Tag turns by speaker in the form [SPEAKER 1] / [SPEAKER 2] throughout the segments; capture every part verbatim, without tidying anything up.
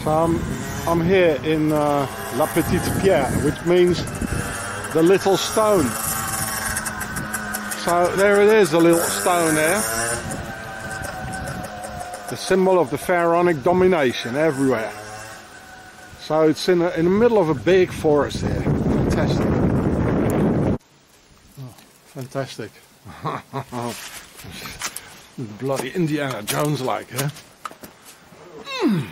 [SPEAKER 1] So I'm, I'm here in uh, La Petite Pierre, which means the little stone. So there it is, the little stone there. The symbol of the pharaonic domination everywhere. So it's in, a, in the middle of a big forest here. Fantastic. Oh, fantastic. Bloody Indiana Jones like, huh? Mm.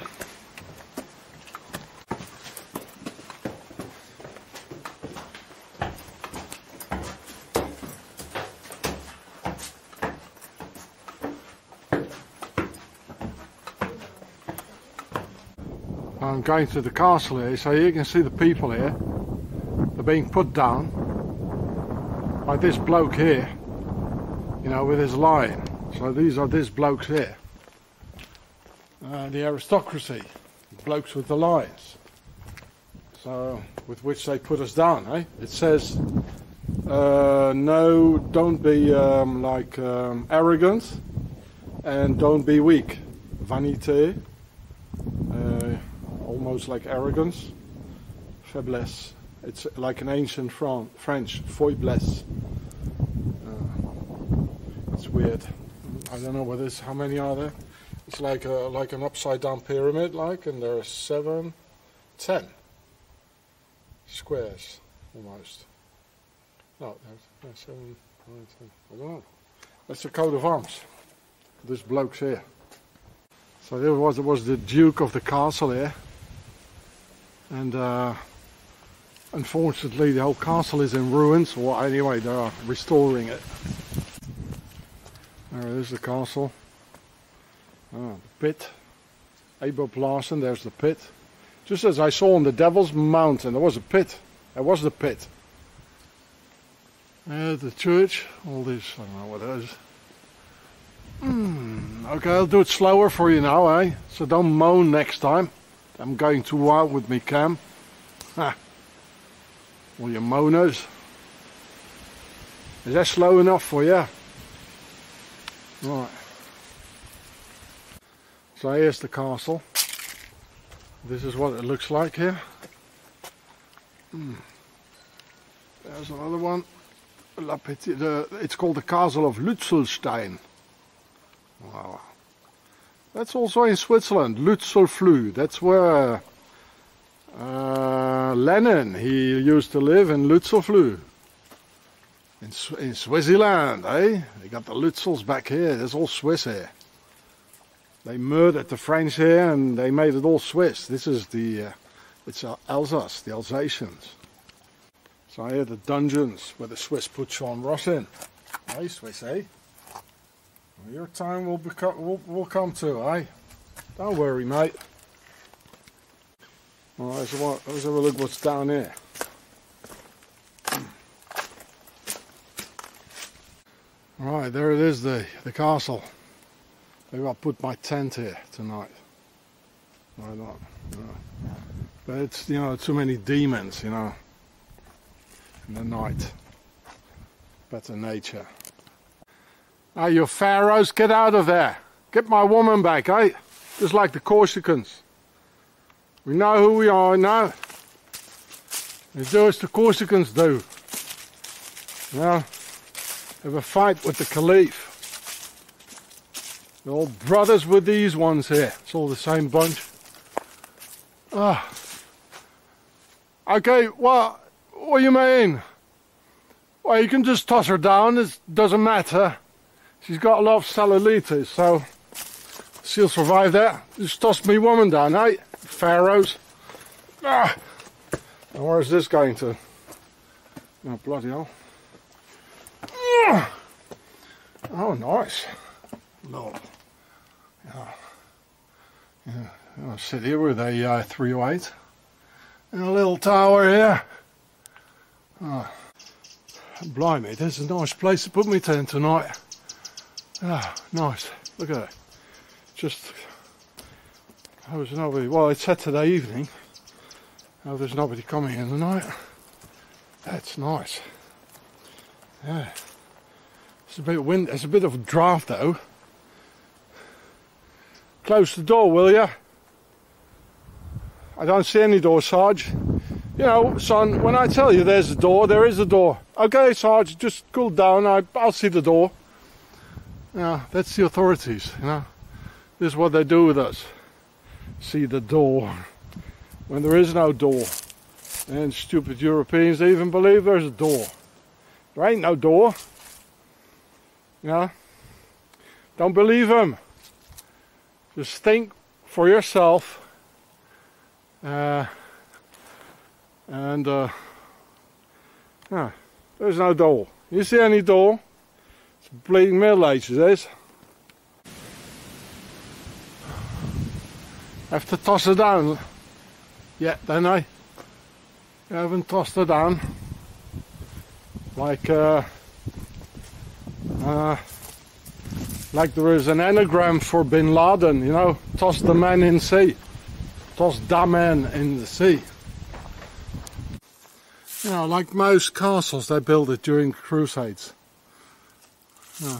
[SPEAKER 1] I'm going to the castle here, so you can see the people here. They're being put down by this bloke here, you know, with his lion. So these are these blokes here. Uh, the aristocracy, the blokes with the lions. So, with which they put us down, eh? It says, uh, no, don't be um, like um, arrogant, and don't be weak. Vanité. Uh, almost like arrogance. Faiblesse. It's like an ancient Fran French. Faiblesse. Uh, it's weird. I don't know what this. How many are there? It's like a, like an upside down pyramid, like, and there are seven, ten squares almost. No, there's seven, nine, ten. I don't know. That's the coat of arms. This bloke's here. So there was there was the Duke of the castle here. And uh, unfortunately the whole castle is in ruins, or anyway they are restoring it. There is the castle. Oh, the pit. Abel Larsen, there's the pit. Just as I saw on the Devil's Mountain, there was a pit. There was the pit. Uh, the church, all this, I don't know what it is. Mm, okay, I'll do it slower for you now, eh? So don't moan next time. I'm going too wild with me cam. Ha. All you moaners. Is that slow enough for you? Right. So here's the castle. This is what it looks like here. Mm. There's another one. La Petite, the, it's called the Castle of Lützelstein. Wow. That's also in Switzerland, Lützelflüh. That's where uh, Lenin, he used to live in Lützelflüh. In, in Switzerland, eh? They got the Lützels back here. There's all Swiss here. They murdered the French here and they made it all Swiss. This is the, uh, it's uh, Alsace, the Alsatians. So here the dungeons where the Swiss put Sean Ross in. Hey, Swiss, eh? Well, your time will, become, will, will come too, eh? Don't worry, mate. Alright, let's, let's have a look what's down here. Right, there it is, the, the castle. Maybe I'll put my tent here tonight. Why not? No. But it's, you know, too many demons, you know, in the night. Better nature. Ah, you pharaohs, get out of there. Get my woman back, eh? Just like the Corsicans. We know who we are now. We do as the Corsicans do. You know, have a fight with the Caliph. They're all brothers with these ones here. It's all the same bunch. Ah. Okay, what, what do you mean? Well, you can just toss her down. It doesn't matter. She's got a lot of cellulitis, so she'll survive that. Just toss me woman down, eh? Pharaohs. Ah. And where's this going to? Oh, bloody hell. Oh, nice. Lord. Yeah. Yeah. I'll sit here with a uh, three oh eight. And a little tower here. Oh. Blimey, this is a nice place to put me tent tonight. Ah, nice. Look at it. Just, oh, there's nobody. Well, it's Saturday evening. Oh, there's nobody coming in tonight. That's nice. Yeah. It's a bit of wind. It's a bit of a draft though. Close the door, will ya? I don't see any door, Sarge. You know, son, when I tell you there's a door, there is a door. Okay, Sarge, just cool down, I, I'll see the door. Yeah, that's the authorities, you know. This is what they do with us. See the door. When there is no door. And stupid Europeans, they even believe there's a door. There ain't no door. You know. Don't believe them. Just think for yourself. Uh, and uh, yeah, there's no door. You see any door? It's bleeding Middle Ages, this. Have to toss it down. Yeah, don't I? You haven't tossed it down. Like uh, uh, like there is an anagram for Bin Laden, you know, toss the man in sea. Toss the man in the sea. You know, like most castles, they built it during the Crusades. Yeah.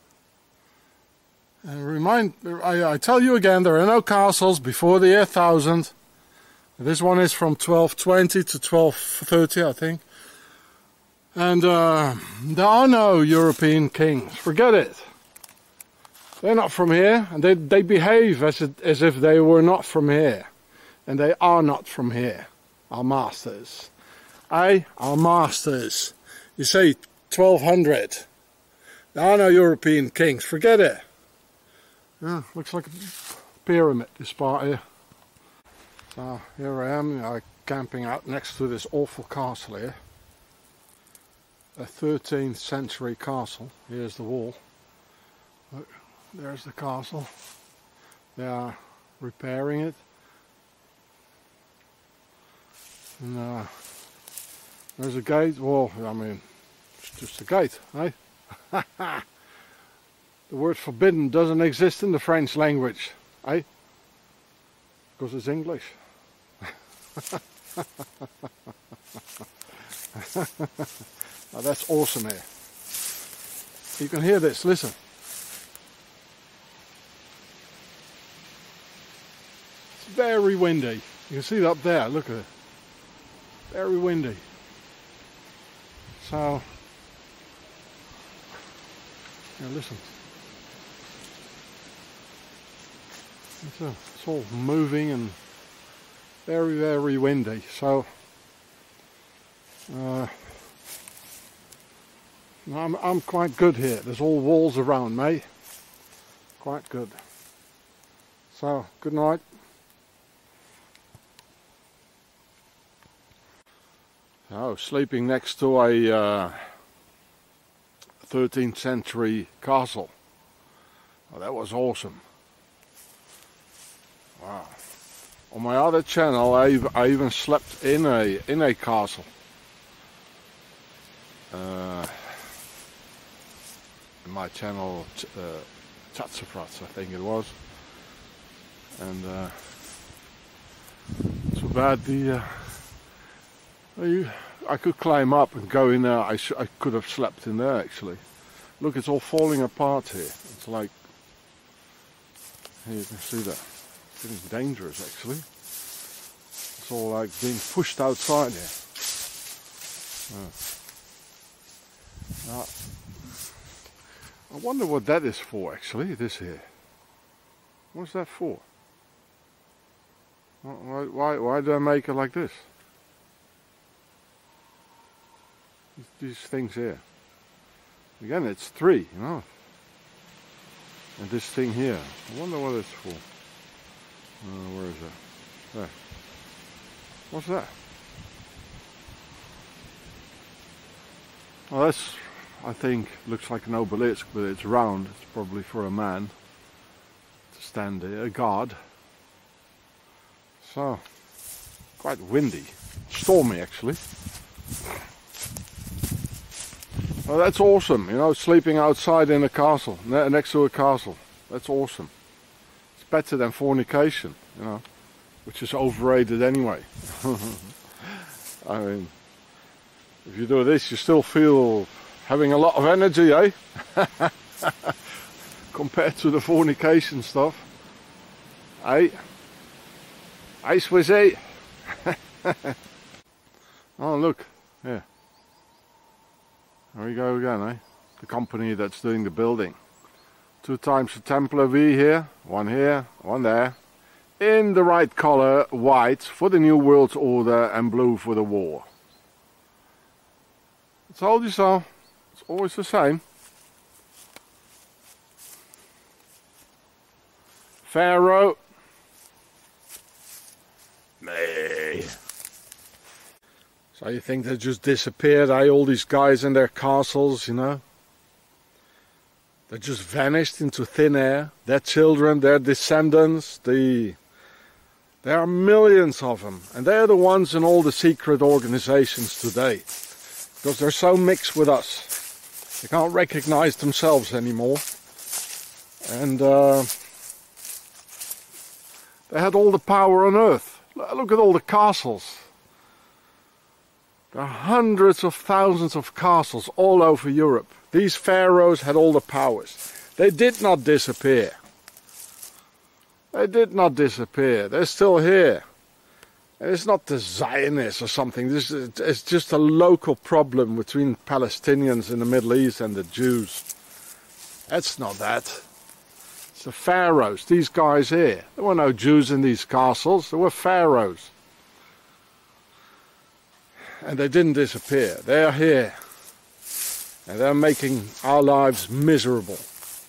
[SPEAKER 1] And remind, I, I tell you again, there are no castles before the year one thousand. This one is from twelve twenty to twelve thirty, I think. And uh, there are no European kings. Forget it. They're not from here, and they, they behave as, it, as if they were not from here. And they are not from here. Our masters. Aye, our masters. You say twelve hundred. There are no European kings. Forget it. Yeah, looks like a pyramid, this part here. So here I am, uh, camping out next to this awful castle here. A thirteenth century castle. Here's the wall. Look, there's the castle. They are repairing it. And uh, there's a gate. Well, I mean, it's just a gate, eh? The word forbidden doesn't exist in the French language, eh? Because it's English. Now that's awesome here. You can hear this, listen. It's very windy. You can see it up there, look at it. Very windy. So, yeah, listen. It's, a, it's all moving and very, very windy. So, uh, I'm, I'm quite good here. There's all walls around me. Quite good. So, good night. Oh, sleeping next to a uh, thirteenth century castle. Oh, that was awesome. Wow. On my other channel, I, I even slept in a in a castle. Uh, in my channel, uh, Chatsafrats, I think it was. And uh, too bad the. Uh, I could climb up and go in there. I, sh I could have slept in there actually. Look, it's all falling apart here. It's like, here you can see that. It's getting dangerous actually. It's all like being pushed outside here. Uh, uh, I wonder what that is for actually, this here. What's that for? Why, why, why do I make it like this? These things here. Again, it's three, you know. And this thing here. I wonder what it's for. Uh, where is that? There. What's that? Well, that's, I think, looks like an obelisk, but it's round. It's probably for a man to stand there, a guard. So, quite windy. Stormy, actually. Well, that's awesome, you know, sleeping outside in a castle, ne next to a castle. That's awesome. It's better than fornication, you know, which is overrated anyway. I mean, if you do this, you still feel having a lot of energy, eh? Compared to the fornication stuff. Eh? Hey, Swizzy. Oh, look, yeah. There we go again, eh? The company that's doing the building. Two times the Templar V here, one here, one there. In the right color, white for the New World Order and blue for the war. I told you so. It's always the same. Pharaoh. Me. So you think they just disappeared, eh? All these guys in their castles, you know? They just vanished into thin air. Their children, their descendants, the... there are millions of them. And they're the ones in all the secret organizations today. Because they're so mixed with us. They can't recognize themselves anymore. And uh, they had all the power on earth. Look at all the castles. There are hundreds of thousands of castles all over Europe. These pharaohs had all the powers. They did not disappear. They did not disappear. They're still here. And it's not the Zionists or something. This is, it's just a local problem between Palestinians in the Middle East and the Jews. That's not that. It's the pharaohs, these guys here. There were no Jews in these castles. There were pharaohs. And they didn't disappear. They're here. And they're making our lives miserable.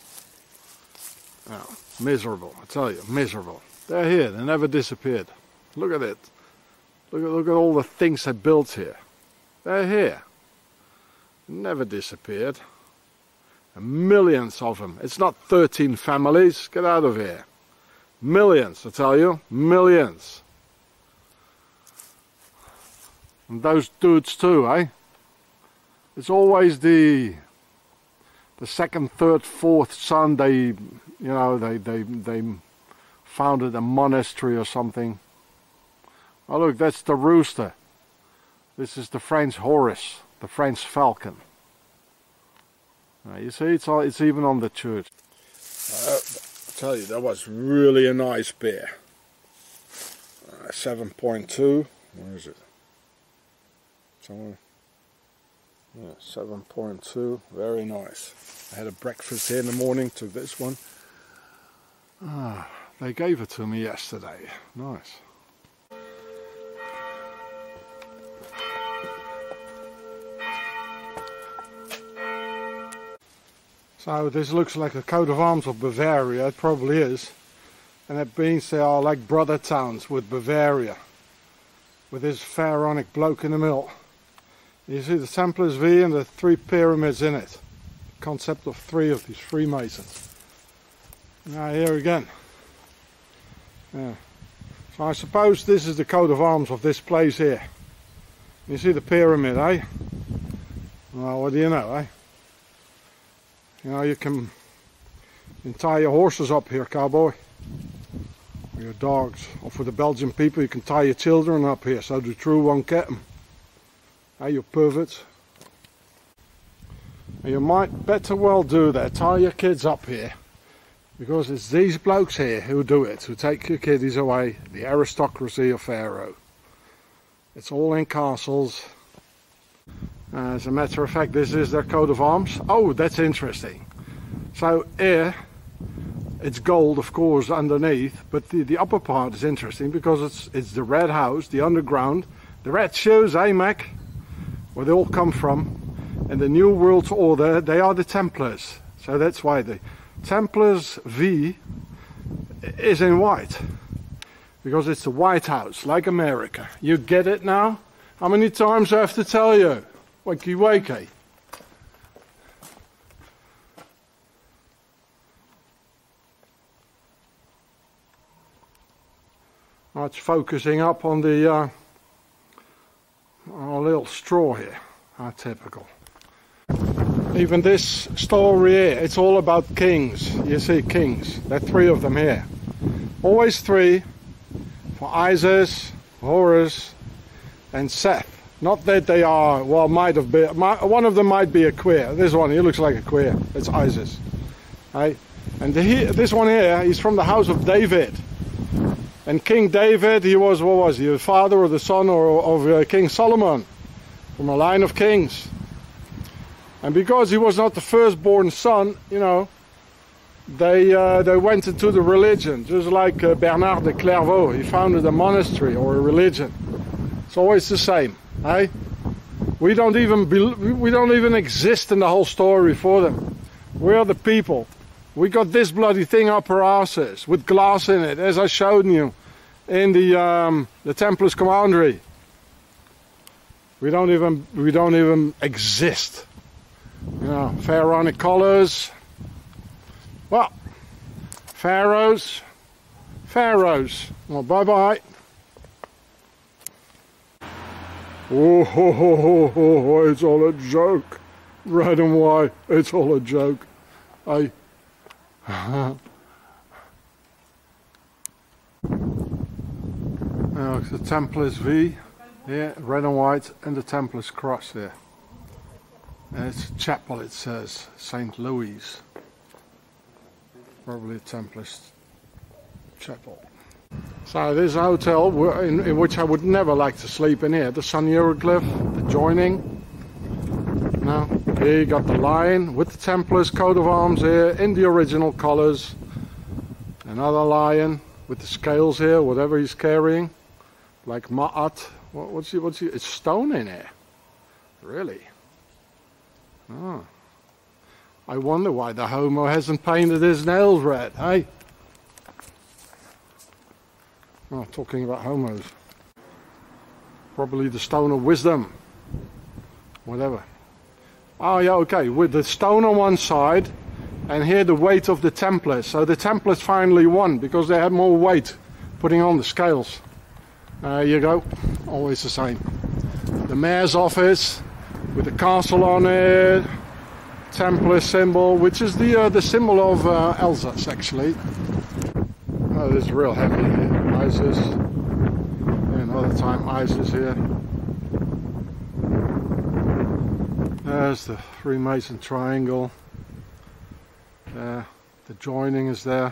[SPEAKER 1] Oh, miserable, I tell you, miserable. They're here, they never disappeared. Look at it. Look at, look at all the things they built here. They're here. Never disappeared. And millions of them. It's not thirteen families. Get out of here. Millions, I tell you. Millions. And those dudes too, eh? It's always the the second, third, fourth son. They, you know, they they they founded a monastery or something. Oh look, that's the rooster. This is the French horse, the French falcon. Now, you see, it's all, it's even on the church. Uh, I tell you, that was really a nice beer. Uh, seven point two. Where is it? Somewhere. Yeah, seven point two, very nice. I had a breakfast here in the morning, took this one. Ah, they gave it to me yesterday. Nice. So this looks like a coat of arms of Bavaria, it probably is. And it means they are like brother towns with Bavaria. With this pharaonic bloke in the middle. You see the Templars V and the three pyramids in it. The concept of three of these Freemasons. Now here again. Yeah. So I suppose this is the coat of arms of this place here. You see the pyramid, eh? Well, what do you know, eh? You know, you can, you can tie your horses up here, cowboy. Or your dogs. Or for the Belgian people, you can tie your children up here so the true won't get them. Hey, you perverts. You might better well do that. Tie your kids up here. Because it's these blokes here who do it. Who take your kiddies away. The aristocracy of Pharaoh. It's all in castles. Uh, as a matter of fact, this is their coat of arms. Oh, that's interesting. So here, it's gold, of course, underneath. But the, the upper part is interesting because it's, it's the red house, the underground. The red shoes, eh, Mac? Where they all come from, and the New World Order, they are the Templars. So that's why the Templars V is in white. Because it's the White House, like America. You get it now? How many times do I have to tell you? Wakey wakey. Now it's focusing up on the uh, a little straw here. How typical. Even this story here, it's all about kings. You see kings. There are three of them here. Always three. For Isis, Horus and Seth. Not that they are, well, might have been, one of them might be a queer. This one, he looks like a queer. It's Isis. Right? And the, this one here, he's from the house of David. And King David, he was, what was he, the father or the son or, of uh, King Solomon, from a line of kings. And because he was not the firstborn son, you know, they uh, they went into the religion, just like uh, Bernard de Clairvaux. He founded a monastery or a religion. It's always the same, eh? We don't even be, we don't even exist in the whole story for them. We are the people. We got this bloody thing up our asses with glass in it, as I showed you in the um, the Templars Commandery. We don't even we don't even exist. You know, pharaonic collars. Well, pharaohs, pharaohs. Well, bye bye. Oh, ho, ho, ho, ho, it's all a joke. Red and white, it's all a joke. I. Now, the Templars V here, red and white, and the Templars cross here. And it's a chapel, it says, Saint Louis. Probably a Templars chapel. So this hotel, in, in which I would never like to sleep in here, the Sun Hieroglyph, the joining. Now, here you got the lion with the Templars coat of arms here in the original colours. Another lion with the scales here, whatever he's carrying, like Ma'at. What, what's he? What's he? It's stone in here. Really? Oh. I wonder why the homo hasn't painted his nails red, eh? Oh, talking about homos. Probably the stone of wisdom. Whatever. Oh yeah, okay, with the stone on one side, and here the weight of the Templars. So the Templars finally won, because they had more weight putting on the scales. There you go, always the same. The mayor's office, with the castle on it, Templar symbol, which is the uh, the symbol of uh, Alsace, actually. Oh, this is real heavy here. Isis. Another time Isis here. There's the Freemason triangle. There, the joining is there.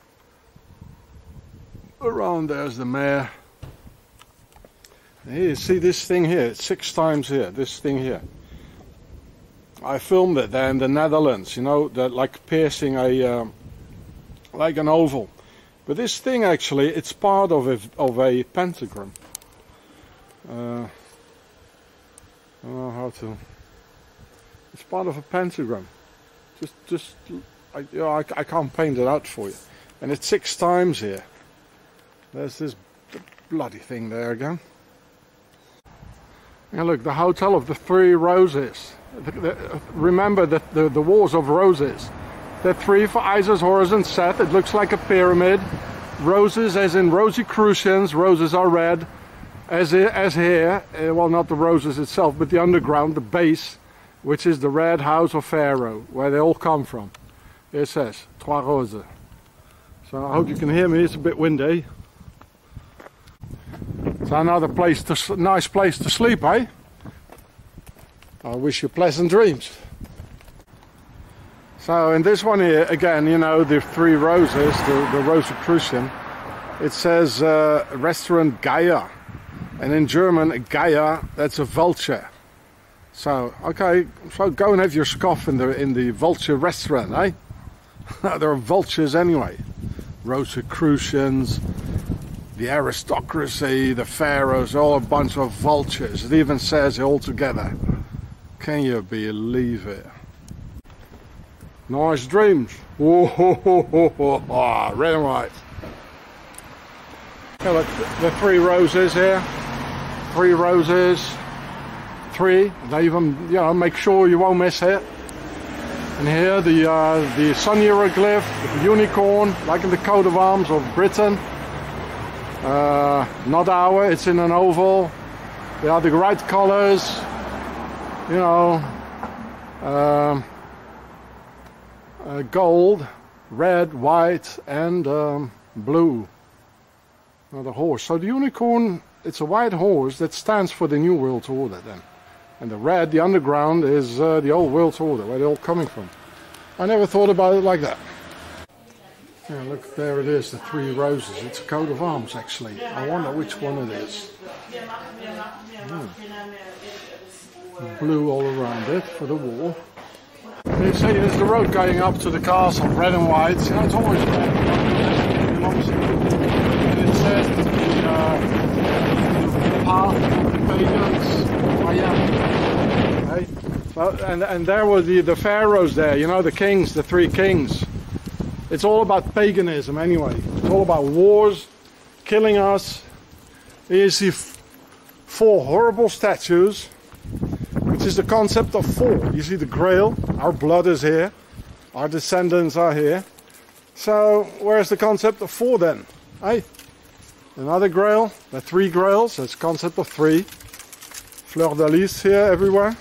[SPEAKER 1] Around there's the mayor. And here you see this thing here, it's six times here, this thing here. I filmed it there in the Netherlands, you know, that like piercing a, um, like an oval. But this thing actually, it's part of a, of a pentagram. Uh, I don't know how to. It's part of a pentagram. Just, just, I, you know, I, I can't paint it out for you. And it's six times here. There's this bloody thing there again. And look, the Hotel of the Three Roses. The, the, remember the, the, the Wars of Roses. The three for Isis, Horus and Seth. It looks like a pyramid. Roses as in Rosicrucians. Roses are red. As, as here, uh, well, not the roses itself, but the underground, the base, which is the red house of Pharaoh, where they all come from. It says, Trois Roses. So I hope you can hear me, it's a bit windy. It's another place to, nice place to sleep, eh? I wish you pleasant dreams. So in this one here, again, you know, the Three Roses, the, the Rosicrucian, it says uh, Restaurant Gaia. And in German, Gaia, that's a vulture. So, okay, so go and have your scoff in the, in the vulture restaurant, eh? There are vultures anyway. Rosicrucians, the aristocracy, the pharaohs, all a bunch of vultures. It even says it all together. Can you believe it? Nice dreams. Whoa, ho, ho, ho, ho. Oh, red and white. Yeah, look, the Three Roses here. Three Roses. Three. They even, you know, make sure you won't miss it. And here the uh, the Sun Hieroglyph, the unicorn, like in the coat of arms of Britain. Uh, not our, it's in an oval. They are the right colors. You know, um, uh, gold, red, white, and um, blue. Now the horse. So the unicorn, it's a white horse that stands for the New World Order then. And the red, the underground, is uh, the Old World Order, where they're all coming from. I never thought about it like that. Yeah, look, there it is, the three roses. It's a coat of arms, actually. I wonder which one it is. Mm. Blue all around it for the wall. You see, there's the road going up to the castle, red and white. You know, it's always red. And it says the, uh, the path of the pagans. Oh, yeah. Okay. So, and, and there were the, the pharaohs there, you know, the kings, the three kings. It's all about paganism anyway. It's all about wars, killing us. Here you see four horrible statues, which is the concept of four. You see the Grail, our blood is here, our descendants are here. So where's the concept of four then? Hey, another Grail, the three Grails, that's the concept of three. Fleur de lis here everywhere.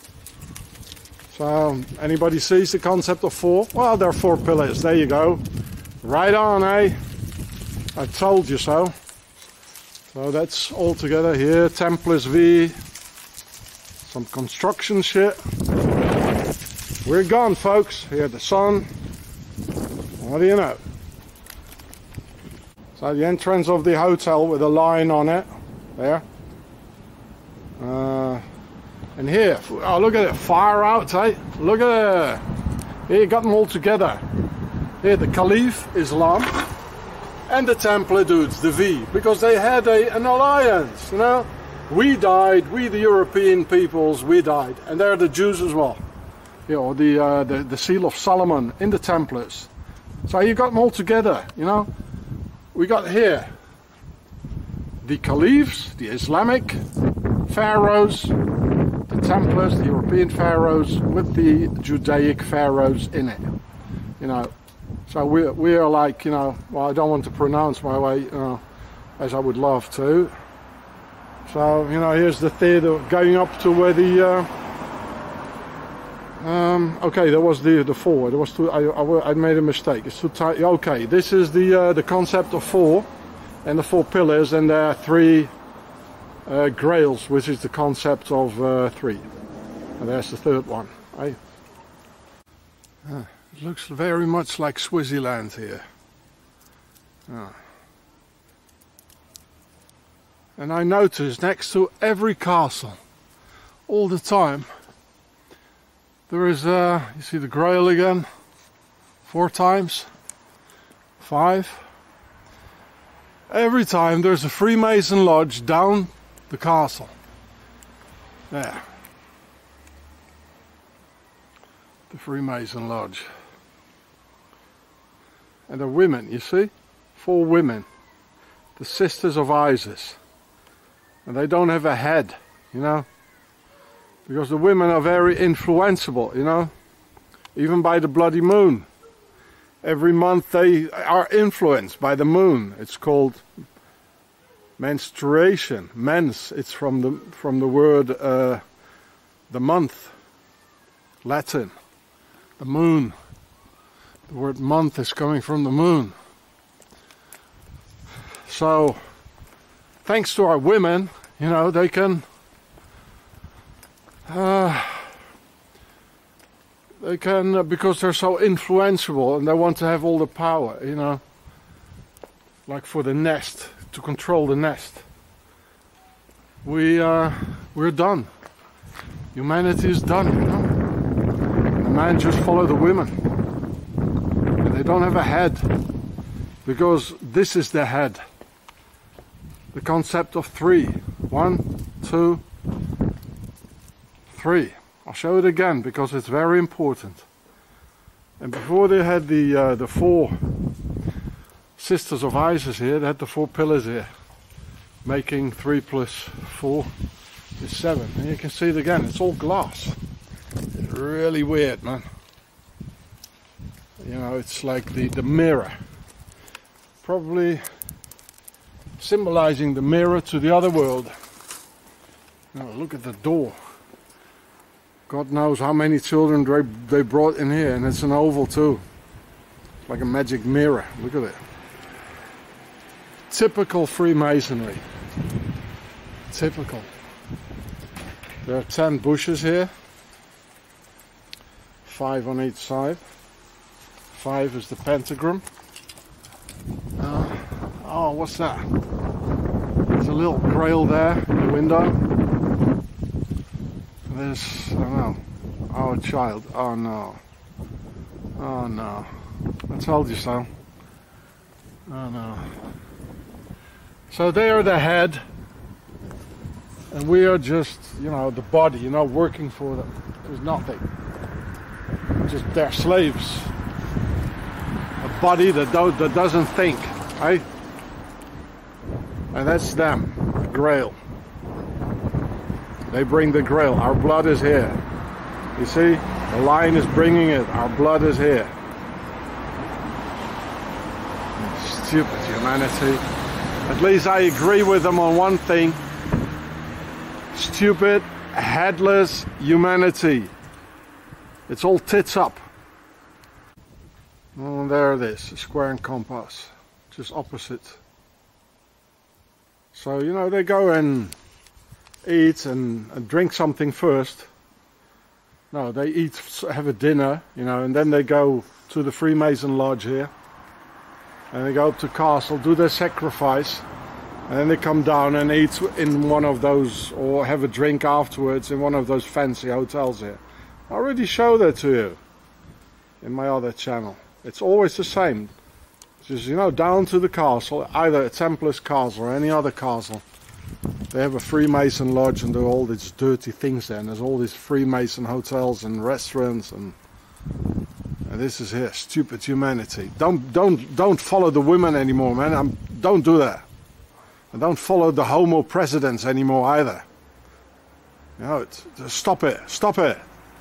[SPEAKER 1] So anybody sees the concept of four? Well, there are four pillars, there you go. Right on, eh? I told you so. So that's all together here, Templars V. Some construction shit. We're gone, folks. Here, the sun. What do you know? So the entrance of the hotel with a line on it. There. Uh, and here, oh look at it, fire out, eh? Look at it. Here you got them all together. Here, the Caliph, Islam, and the Templar dudes, the V, because they had a, an alliance, you know? We died, we the European peoples, we died. And they're the Jews as well. You know, the, uh, the, the seal of Solomon in the Templars. So you got them all together, you know. We got here the Caliphs, the Islamic pharaohs, the Templars, the European pharaohs, with the Judaic pharaohs in it. You know, so we, we are like, you know, well, I don't want to pronounce my way, you know, as I would love to. So, you know, here's the theatre going up to where the, uh, um, okay, there was the, the four, there was two, I, I, I made a mistake, it's too tight, okay, this is the, uh, the concept of four, and the four pillars, and there are three uh, grails, which is the concept of uh, three. And there's the third one, eh? Ah, it looks very much like Swaziland here. Ah. And I noticed next to every castle, all the time, there is, uh, you see the Grail again, four times, five. Every time there's a Freemason lodge down the castle. There. The Freemason lodge. And the women, you see? Four women. The Sisters of Isis. And they don't have a head, you know, because the women are very influenceable, you know, even by the bloody moon. Every month they are influenced by the moon. It's called menstruation. Mens, it's from the from the word uh, the month, Latin, the moon. The word month is coming from the moon. So, thanks to our women, you know, they can, uh, they can, uh, because they're so influenceable and they want to have all the power, you know, like for the nest, to control the nest. We, uh, we're done. Humanity is done, you know. The men just follow the women. And they don't have a head, because this is their head. The concept of three. One, two, three. I'll show it again because it's very important. And before they had the uh, the four Sisters of Isis here, they had the four pillars here, making three plus four is seven. And you can see it again. It's all glass. It's really weird, man. You know, it's like the the mirror. Probably symbolizing the mirror to the other world. Now look at the door. God knows how many children they, they brought in here, and it's an oval too. It's like a magic mirror. Look at it. Typical Freemasonry. Typical. There are ten bushes here. Five on each side. Five is the pentagram. Oh, what's that? There's a little grail there in the window. There's, I don't know. Oh, a child. Oh no. Oh no. I told you so. Oh no. So they are the head, and we are just, you know, the body, you know, working for them. There's nothing. Just they're slaves. A body that, do that doesn't think, right? And that's them, the grail. They bring the grail. Our blood is here. You see? The lion is bringing it. Our blood is here. Stupid humanity. At least I agree with them on one thing. Stupid, headless humanity. It's all tits up. Oh, there it is, a square and compass. Just opposite. So, you know, they go and eat and, and drink something first. No, they eat, have a dinner, you know, and then they go to the Freemason Lodge here. And they go up to castle, do their sacrifice, and then they come down and eat in one of those, or have a drink afterwards in one of those fancy hotels here. I already showed that to you in my other channel. It's always the same. Just, you know, down to the castle, either a Templar's castle or any other castle. They have a Freemason lodge and do all these dirty things there. And there's all these Freemason hotels and restaurants, and, and this is here, stupid humanity. Don't don't don't follow the women anymore, man. I'm, don't do that. And don't follow the homo presidents anymore either. You know, it's, stop it, stop it.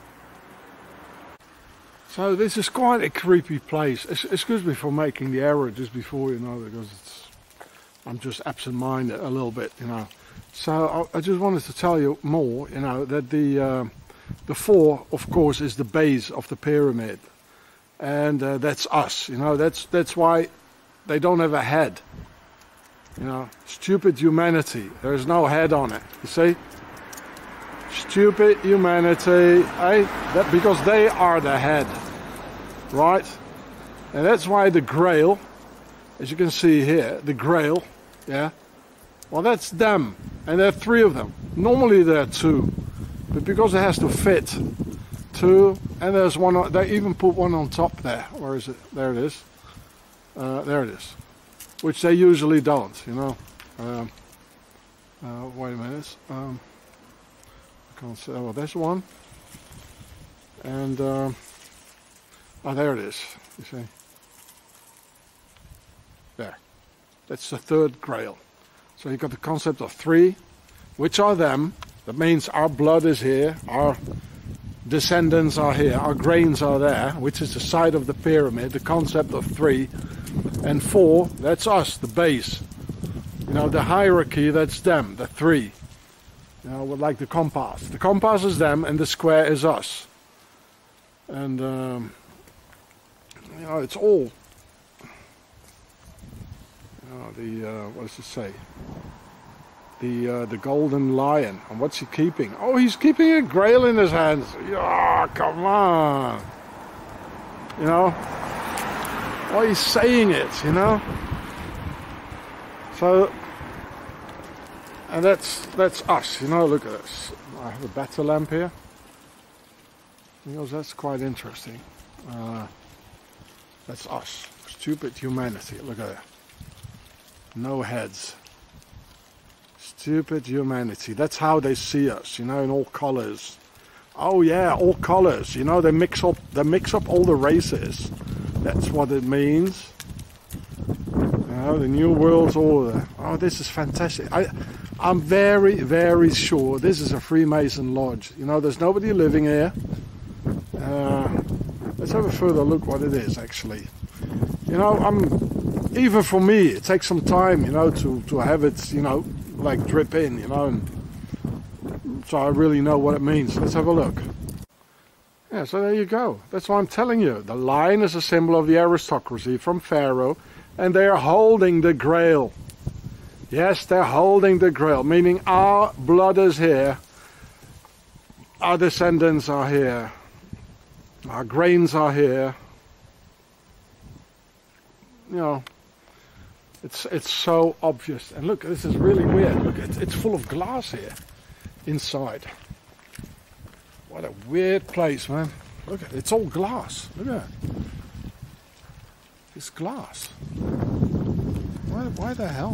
[SPEAKER 1] So this is quite a creepy place. Excuse me for making the error just before, you know, because it's, I'm just absent-minded a little bit, you know. So I, I just wanted to tell you more, you know, that the uh, the four, of course, is the base of the pyramid, and uh, that's us, you know. That's that's why they don't have a head, you know. Stupid humanity. There's no head on it. You see? Stupid humanity, eh? That, because they are the head, right? And that's why the Grail, as you can see here, the Grail, yeah? Well, that's them, and there are three of them. Normally there are two, but because it has to fit, two, and there's one, on, they even put one on top there. Where is it? There it is. Uh, there it is. Which they usually don't, you know. Um, uh, wait a minute. Um, Can't see. Oh, well, there's one, and um, oh, there it is. You see, there. That's the third Grail. So you got the concept of three, which are them. That means our blood is here, our descendants are here, our grains are there, which is the side of the pyramid. The concept of three, and four. That's us, the base. You know, the hierarchy. That's them, the three. You know, like the compass. The compass is them, and the square is us. And um, you know, it's all. You know, the uh, what does it say? The uh, the golden lion. And what's he keeping? Oh, he's keeping a grail in his hands. Yeah, come on. You know. Why he's saying it? You know. So. And that's that's us, you know. Look at this. I have a better lamp here. Because that's quite interesting. Uh, that's us. Stupid humanity. Look at that. No heads. Stupid humanity. That's how they see us, you know, in all colors. Oh yeah, all colors. You know, they mix up. They mix up all the races. That's what it means. You know, the New World Order. Oh, this is fantastic. I. I'm very, very sure this is a Freemason lodge. You know, there's nobody living here. Uh, let's have a further look what it is, actually. You know, I'm even for me, it takes some time, you know, to, to have it, you know, like drip in, you know. And so I really know what it means. Let's have a look. Yeah, so there you go. That's what I'm telling you. The lion is a symbol of the aristocracy from Pharaoh, and they are holding the Grail. Yes, they're holding the Grail, meaning our blood is here, our descendants are here, our grains are here. You know, It's it's so obvious. And look, this is really weird. Look, it's, it's full of glass here inside. What a weird place, man. Look at it. It's all glass. Look at it. It's glass. Why, why the hell?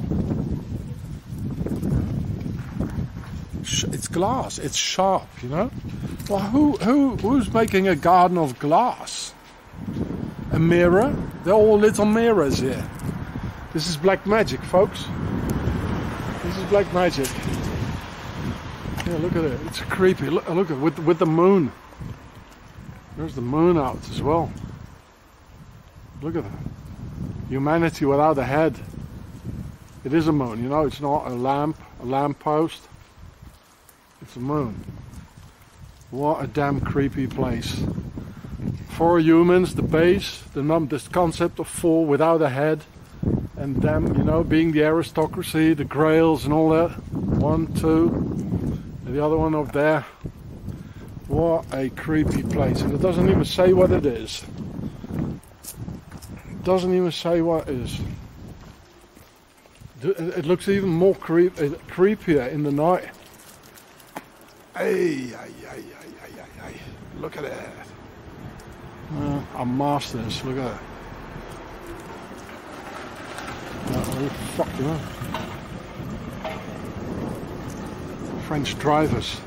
[SPEAKER 1] It's glass. It's sharp, you know? Well, who, who, who's making a garden of glass? A mirror? They're all little mirrors here. This is black magic, folks. This is black magic. Yeah, look at it. It's creepy. Look, look at it with with the moon. There's the moon out as well. Look at that. Humanity without a head. It is a moon, you know. It's not a lamp, a lamp post. It's a moon. What a damn creepy place. For humans, the base, the num, this concept of four without a head. And them, you know, being the aristocracy, the grails and all that. One, two, and the other one up there. What a creepy place. And it doesn't even say what it is. It doesn't even say what it is. It looks even more creep, creepier in the night. Ay, ay, ay, ay, ay, ay, ay. Look at that. Uh, our masters, look at that. Oh, fuck, you know. French drivers.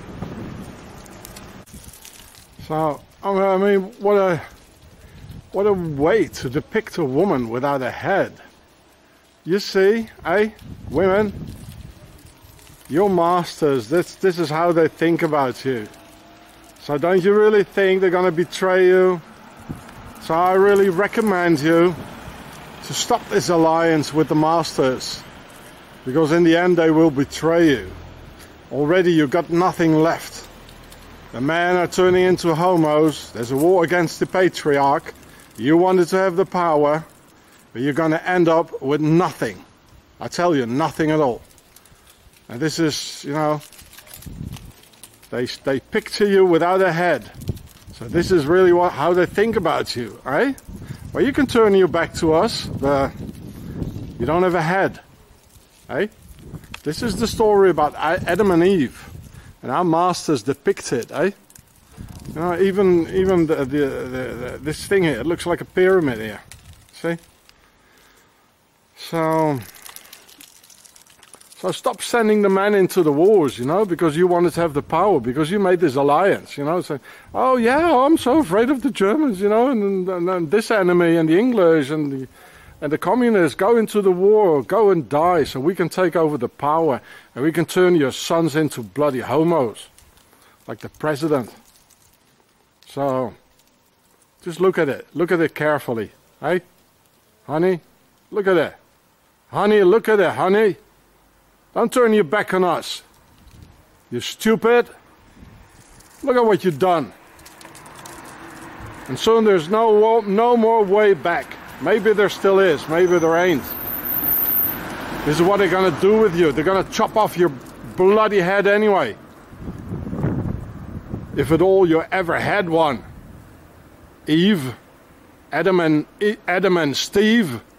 [SPEAKER 1] So, I mean, what a what a way to depict a woman without a head. You see, eh, women, your masters, this this is how they think about you. So don't you really think they're gonna betray you? So I really recommend you to stop this alliance with the masters, because in the end they will betray you. Already you've got nothing left. The men are turning into homos. There's a war against the patriarch. You wanted to have the power, but you're going to end up with nothing. I tell you, nothing at all. And this is, you know, they they picture you without a head. So this is really what how they think about you, right? Well, you can turn your back to us, but you don't have a head, eh? This is the story about Adam and Eve, and our masters depict it, eh? You know, even even the, the, the, the, this thing here, it looks like a pyramid here. See? So, so stop sending the men into the wars, you know, because you wanted to have the power, because you made this alliance, you know. So, oh yeah, I'm so afraid of the Germans, you know, and, and, and this enemy and the English and the and the communists. Go into the war, go and die, so we can take over the power and we can turn your sons into bloody homos, like the president. So, just look at it. Look at it carefully, hey, honey. Look at it, honey. Look at it, honey. Don't turn your back on us. You stupid. Look at what you've done. And soon there's no no more way back. Maybe there still is. Maybe there ain't. This is what they're gonna do with you. They're gonna chop off your bloody head anyway. If at all you ever had one. Eve, Adam and Adam and Steve.